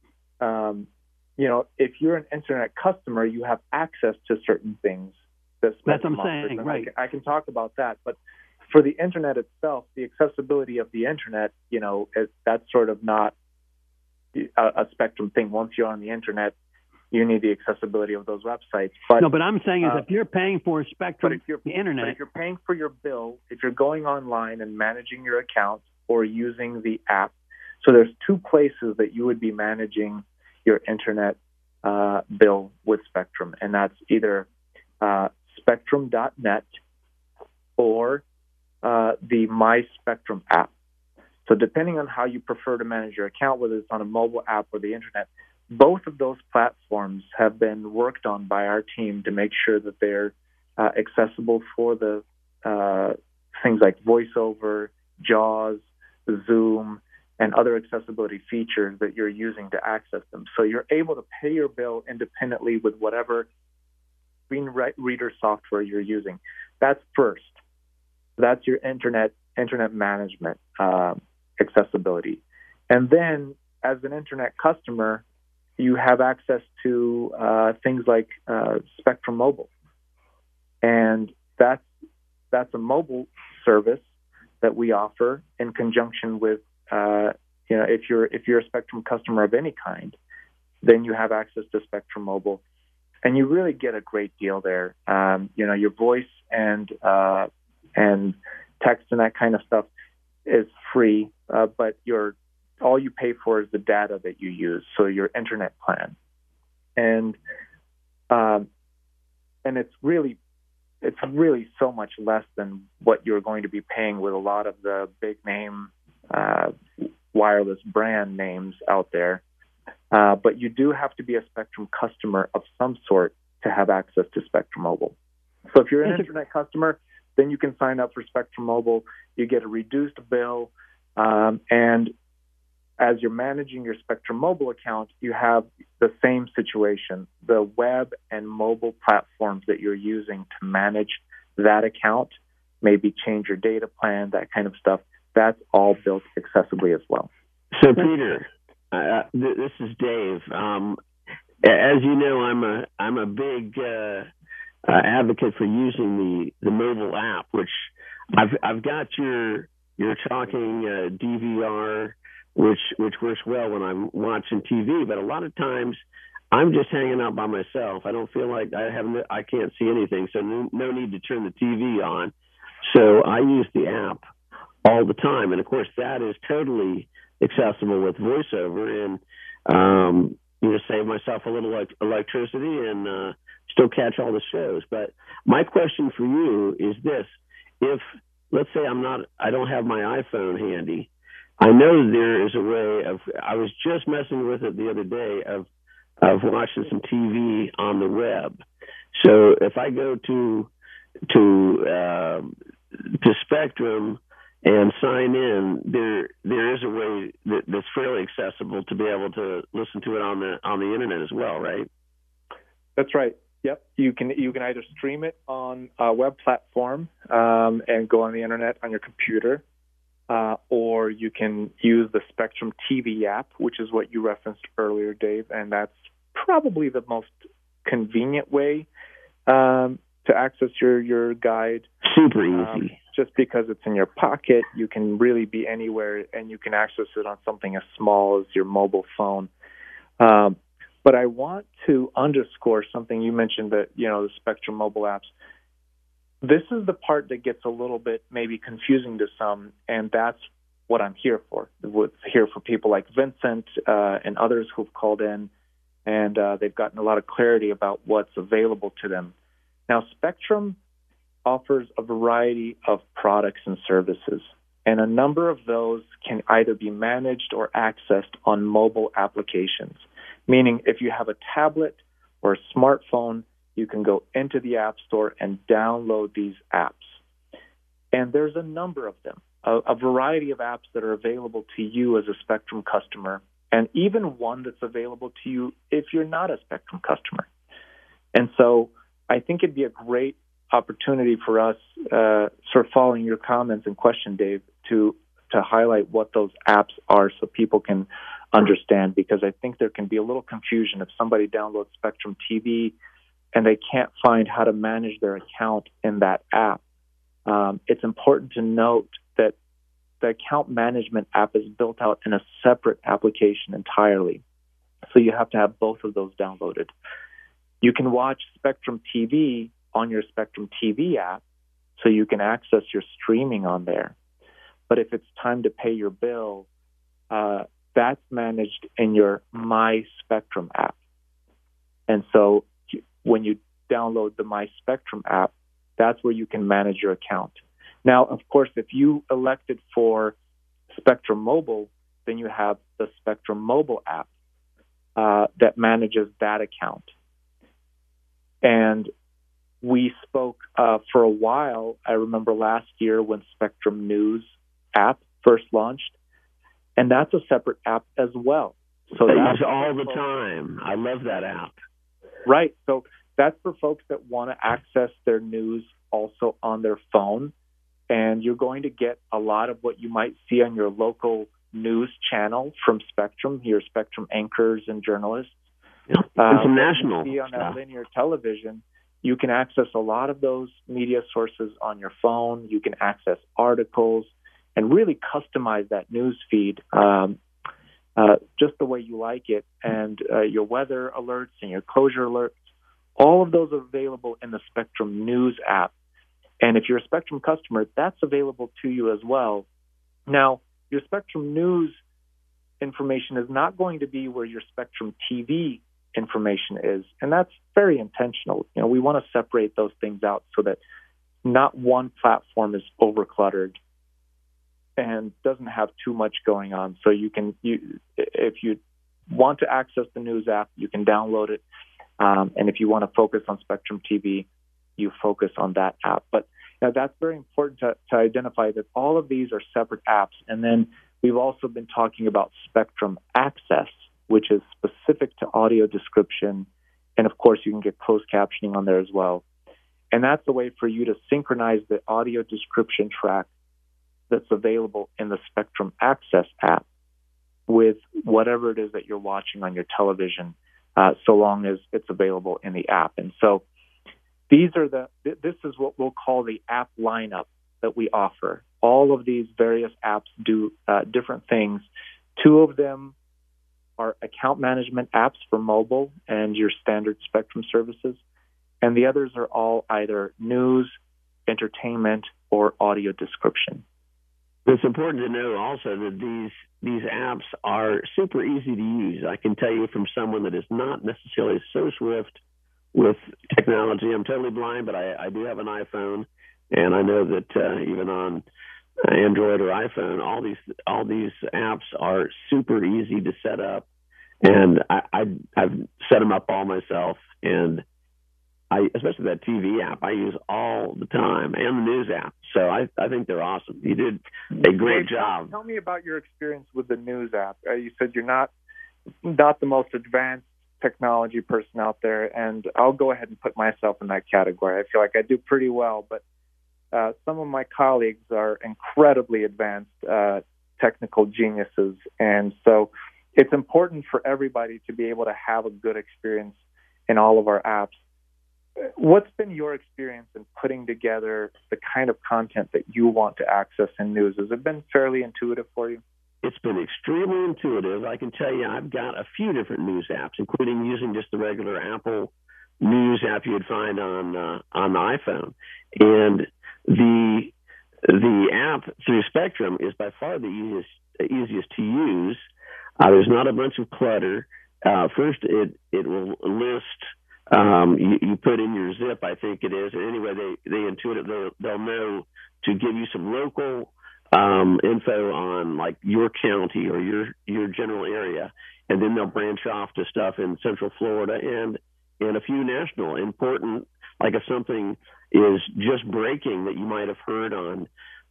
if you're an internet customer, you have access to certain things. That's what I'm saying, right? I can talk about that, but for the internet itself, the accessibility of the internet, that's sort of not a Spectrum thing. Once you're on the internet, you need the accessibility of those websites. But I'm saying is if you're paying for Spectrum, the internet. But if you're paying for your bill, if you're going online and managing your account or using the app, so there's two places that you would be managing your internet bill with Spectrum, and that's either Spectrum.net or the My Spectrum app. So depending on how you prefer to manage your account, whether it's on a mobile app or the internet, both of those platforms have been worked on by our team to make sure that they're accessible for the things like VoiceOver, JAWS, Zoom, and other accessibility features that you're using to access them. So you're able to pay your bill independently with whatever screen reader software you're using. That's first. That's your internet management accessibility. And then as an internet customer, you have access to things like Spectrum Mobile. And that's a mobile service that we offer in conjunction with if you're a Spectrum customer of any kind, then you have access to Spectrum Mobile, and you really get a great deal there. Your voice and text and that kind of stuff is free, but all you pay for is the data that you use, so your internet plan, and it's really so much less than what you're going to be paying with a lot of the big name wireless brand names out there. But you do have to be a Spectrum customer of some sort to have access to Spectrum Mobile. So if you're an internet customer, then you can sign up for Spectrum Mobile. You get a reduced bill, and as you're managing your Spectrum Mobile account, you have the same situation. The web and mobile platforms that you're using to manage that account, maybe change your data plan, that kind of stuff, that's all built accessibly as well. So, Peter, this is Dave. As you know, I'm a big advocate for using the mobile app, which I've got your talking DVR, which works well when I'm watching TV. But a lot of times, I'm just hanging out by myself. I don't feel like I can't see anything, so no need to turn the TV on. So I use the app all the time, and of course that is totally accessible with VoiceOver, and save myself a little electricity and still catch all the shows. But my question for you is this: if, let's say I don't have my iPhone handy, I know there is a way of. I was just messing with it the other day of watching some TV on the web. So if I go to Spectrum and sign in, there is a way that's fairly accessible to be able to listen to it on the internet as well, right? That's right. Yep. You can either stream it on a web platform and go on the internet on your computer, or you can use the Spectrum TV app, which is what you referenced earlier, Dave, and that's probably the most convenient way to access your guide. Super easy. Just because it's in your pocket, you can really be anywhere, and you can access it on something as small as your mobile phone. But I want to underscore something you mentioned, that the Spectrum mobile apps. This is the part that gets a little bit maybe confusing to some, and that's what I'm here for. Here for people like Vincent and others who've called in, and they've gotten a lot of clarity about what's available to them. Now, Spectrum offers a variety of products and services, and a number of those can either be managed or accessed on mobile applications, meaning if you have a tablet or a smartphone, you can go into the App Store and download these apps. And there's a number of them, a variety of apps that are available to you as a Spectrum customer, and even one that's available to you if you're not a Spectrum customer. And so I think it'd be a great opportunity for us, sort of following your comments and question, Dave, to highlight what those apps are so people can understand, because I think there can be a little confusion if somebody downloads Spectrum TV and they can't find how to manage their account in that app. It's important to note that the account management app is built out in a separate application entirely. So you have to have both of those downloaded. You can watch Spectrum TV on your Spectrum TV app, so you can access your streaming on there. But if it's time to pay your bill, that's managed in your My Spectrum app. And so when you download the My Spectrum app, that's where you can manage your account. Now, of course, if you elected for Spectrum Mobile, then you have the Spectrum Mobile app that manages that account. And we spoke for a while, I remember last year when Spectrum News app first launched, and that's a separate app as well. So I use all the time. I love that app. Right. So that's for folks that want to access their news also on their phone. And you're going to get a lot of what you might see on your local news channel from Spectrum, your Spectrum anchors and journalists. It's national see on that linear television. You can access a lot of those media sources on your phone. You can access articles and really customize that news feed just the way you like it. And your weather alerts and your closure alerts, all of those are available in the Spectrum News app. And if you're a Spectrum customer, that's available to you as well. Now, your Spectrum News information is not going to be where your Spectrum TV information is, and that's very intentional. You know, we want to separate those things out so that not one platform is overcluttered and doesn't have too much going on. So if you want to access the news app, you can download it. And if you want to focus on Spectrum TV, you focus on that app. But that's very important to identify that all of these are separate apps. And then we've also been talking about Spectrum Access, which is specific to audio description. And of course, you can get closed captioning on there as well. And that's a way for you to synchronize the audio description track that's available in the Spectrum Access app with whatever it is that you're watching on your television, so long as it's available in the app. And so this is what we'll call the app lineup that we offer. All of these various apps do different things. Two of them are account management apps for mobile and your standard Spectrum services. And the others are all either news, entertainment, or audio description. It's important to know also that these apps are super easy to use. I can tell you from someone that is not necessarily so swift with technology. I'm totally blind, but I do have an iPhone, and I know that even on Android or iPhone, all these apps are super easy to set up, and I've set them up all myself. And especially that TV app, I use all the time, and the news app. So I think they're awesome. You did a great job. Tell me about your experience with the news app. You said you're not the most advanced technology person out there, and I'll go ahead and put myself in that category. I feel like I do pretty well, but some of my colleagues are incredibly advanced technical geniuses, and so it's important for everybody to be able to have a good experience in all of our apps. What's been your experience in putting together the kind of content that you want to access in news? Has it been fairly intuitive for you? It's been extremely intuitive. I can tell you I've got a few different news apps, including using just the regular Apple News app you'd find on the iPhone. And the app through Spectrum is by far the easiest to use. There's not a bunch of clutter. First, it will list you put in your zip, I think it is. And anyway, they intuit it. They'll know to give you some local info on like your county or your general area, and then they'll branch off to stuff in Central Florida and a few national important, like if something is just breaking that you might have heard on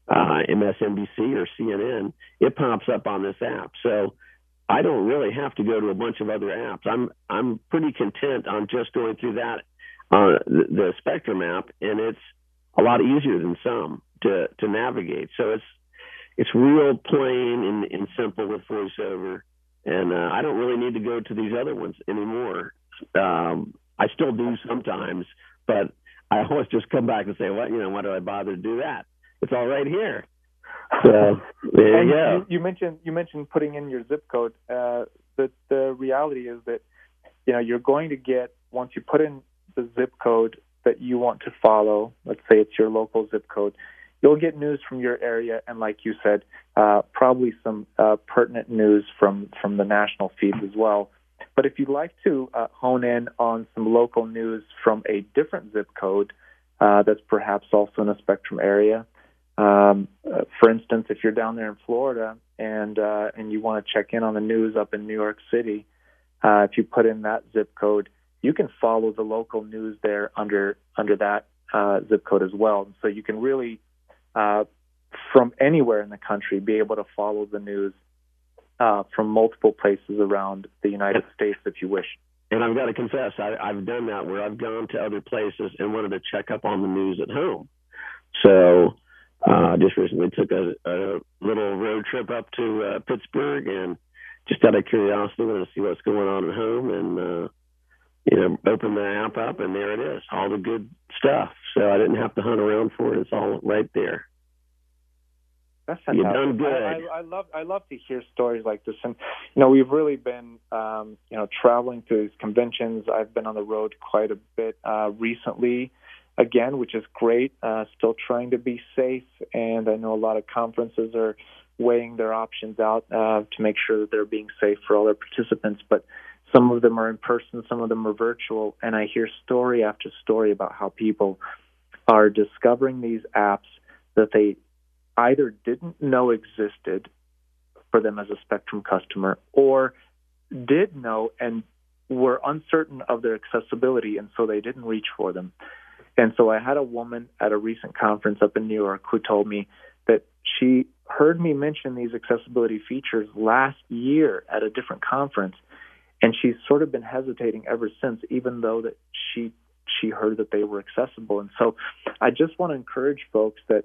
MSNBC or CNN, it pops up on this app. So I don't really have to go to a bunch of other apps. I'm pretty content on just going through that the Spectrum app, and it's a lot easier than some to navigate. So it's real plain and simple with VoiceOver, and I don't really need to go to these other ones anymore. I still do sometimes, but I always just come back and say, why do I bother to do that? It's all right here. So there you go. You mentioned putting in your zip code. The reality is that you're going to get, once you put in the zip code that you want to follow, let's say it's your local zip code, you'll get news from your area, and like you said, probably some pertinent news from the national feeds as well. But if you'd like to hone in on some local news from a different zip code that's perhaps also in a Spectrum area, for instance, if you're down there in Florida and you want to check in on the news up in New York City, if you put in that zip code, you can follow the local news there under that zip code as well. So you can really, from anywhere in the country, be able to follow the news from multiple places around the United States if you wish. And I've got to confess, I've done that where I've gone to other places and wanted to check up on the news at home. So just recently took a little road trip up to Pittsburgh, and just out of curiosity wanted to see what's going on at home, and open the app up, and there it is, all the good stuff. So I didn't have to hunt around for it. It's all right there. That's fantastic. You've done good. I love to hear stories like this, and we've really been traveling to these conventions. I've been on the road quite a bit recently, again, which is great. Still trying to be safe, and I know a lot of conferences are weighing their options out to make sure that they're being safe for all their participants. But some of them are in person, some of them are virtual, and I hear story after story about how people are discovering these apps that they either didn't know existed for them as a Spectrum customer, or did know and were uncertain of their accessibility, and so they didn't reach for them. And so I had a woman at a recent conference up in New York who told me that she heard me mention these accessibility features last year at a different conference, and she's sort of been hesitating ever since, even though that she heard that they were accessible. And so I just want to encourage folks that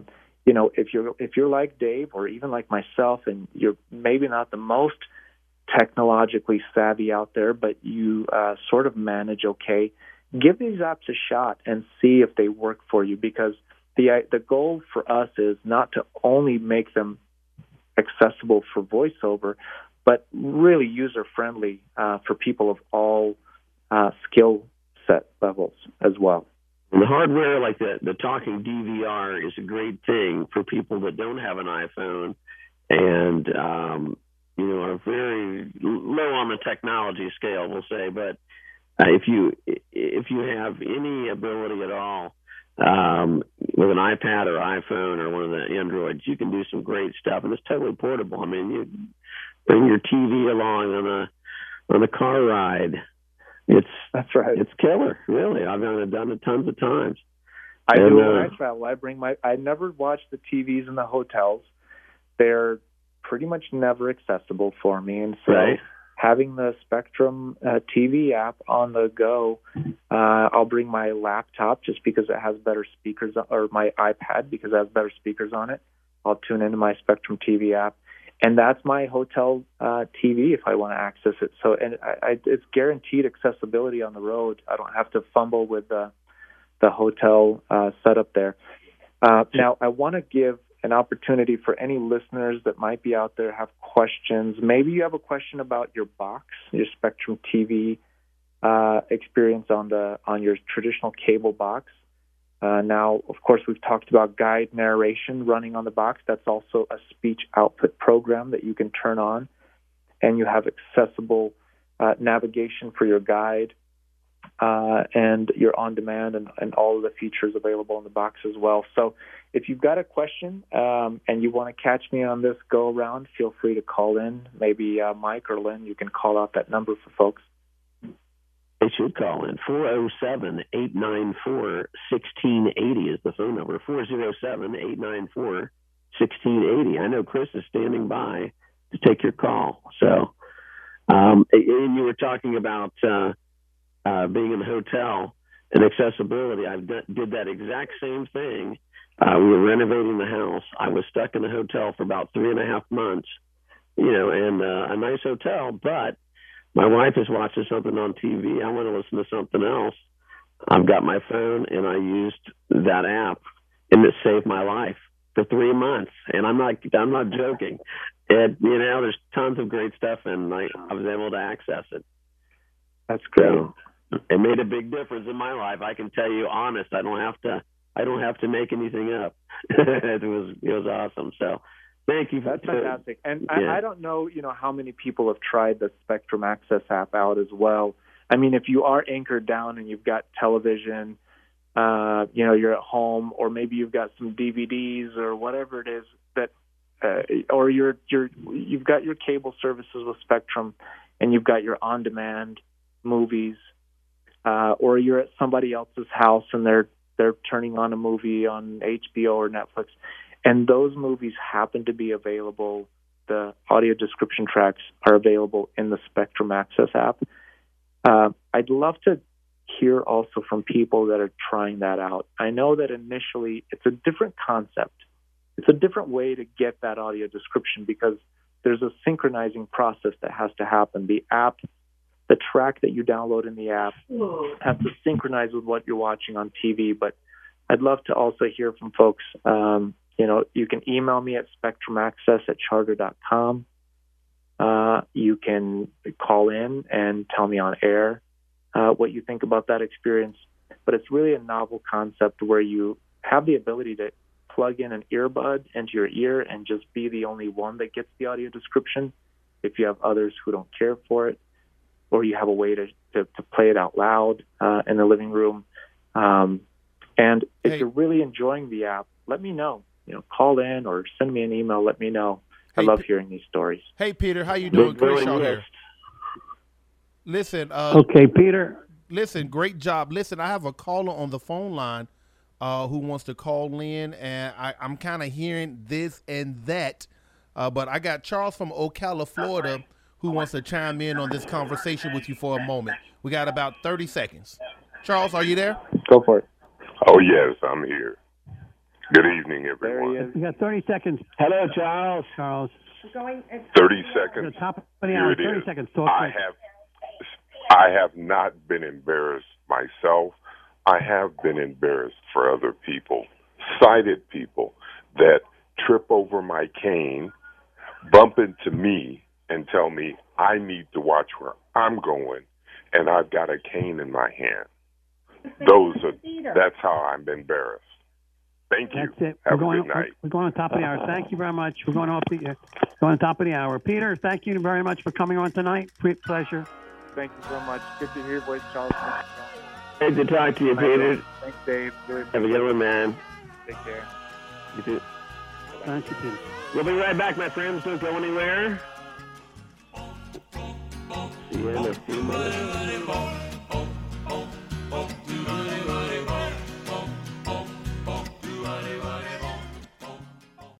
if you're like Dave or even like myself, and you're maybe not the most technologically savvy out there, but you sort of manage okay, give these apps a shot and see if they work for you, because the goal for us is not to only make them accessible for VoiceOver, but really user-friendly for people of all skill set levels as well. And the hardware, like the talking DVR, is a great thing for people that don't have an iPhone and are very low on the technology scale, we'll say. But if you have any ability at all with an iPad or iPhone or one of the Androids, you can do some great stuff, and it's totally portable. I mean, you bring your TV along on a car ride. That's right. It's killer, really. I've done it tons of times. I do when I travel. I never watch the TVs in the hotels. They're pretty much never accessible for me, and so having the Spectrum TV app on the go, I'll bring my laptop just because it has better speakers, or my iPad because it has better speakers on it. I'll tune into my Spectrum TV app, and that's my hotel TV if I want to access it. So, and it's guaranteed accessibility on the road. I don't have to fumble with the hotel setup there. Now, I want to give an opportunity for any listeners that might be out there, have questions. Maybe you have a question about your box, your Spectrum TV experience on your traditional cable box. Now, of course, we've talked about guide narration running on the box. That's also a speech output program that you can turn on, and you have accessible navigation for your guide. and your on-demand and all of the features available in the box as well. So if you've got a question and you want to catch me on this go-around, feel free to call in. Maybe Mike or Lynn, you can call out that number for folks. They should call in. 407-894-1680 is the phone number. 407-894-1680. I know Chris is standing by to take your call. So, and you were talking about being in the hotel and accessibility. I did that exact same thing. We were renovating the house. I was stuck in the hotel for about 3.5 months, and a nice hotel, but my wife is watching something on TV. I want to listen to something else. I've got my phone, and I used that app, and it saved my life for 3 months. And I'm not joking. There's tons of great stuff, and I was able to access it. That's great. So it made a big difference in my life. I can tell you, honest. I don't have to make anything up. It was awesome. So. Thank you. That's fantastic. And I don't know, how many people have tried the Spectrum Access app out as well. I mean, if you are anchored down and you've got television, you're at home, or maybe you've got some DVDs or whatever it is that, or you've got your cable services with Spectrum, and you've got your on-demand movies, or you're at somebody else's house and they're turning on a movie on HBO or Netflix. And those movies happen to be available. The audio description tracks are available in the Spectrum Access app. I'd love to hear also from people that are trying that out. I know that initially it's a different concept. It's a different way to get that audio description because there's a synchronizing process that has to happen. The app, the track that you download in the app has to synchronize with what you're watching on TV. But I'd love to also hear from folks. You can email me at spectrumaccess@charter.com. You can call in and tell me on air what you think about that experience. But it's really a novel concept where you have the ability to plug in an earbud into your ear and just be the only one that gets the audio description if you have others who don't care for it, or you have a way to play it out loud in the living room. And if you're really enjoying the app, let me know. Call in or send me an email. Let me know. I love hearing these stories. Hey, Peter, how you doing? Kershaw here. Listen. Okay, Peter. Listen, great job. Listen, I have a caller on the phone line who wants to call in, and I'm kind of hearing this and that. But I got Charles from Ocala, Florida, who wants to chime in on this conversation with you for a moment. We got about 30 seconds. Charles, are you there? Go for it. Oh, yes, I'm here. Good evening, everyone. There he is. You got 30 seconds. Hello, Charles. 30 seconds. Top of the hour. 30 seconds. Talk I have not been embarrassed myself. I have been embarrassed for other people, sighted people that trip over my cane, bump into me, and tell me I need to watch where I'm going, and I've got a cane in my hand. That's how I'm embarrassed. Thank you. That's it. Have a good night. We're going on top of the hour. Thank you very much. We're going on top of the hour. Peter, thank you very much for coming on tonight. Great pleasure. Thank you so much. Good to hear your voice, Charles. Good to talk to you, Peter. Thanks, Dave. Have a good one, man. Take care. You too. Thank you, Peter. We'll be right back, my friends. Don't go anywhere. See you in a few minutes.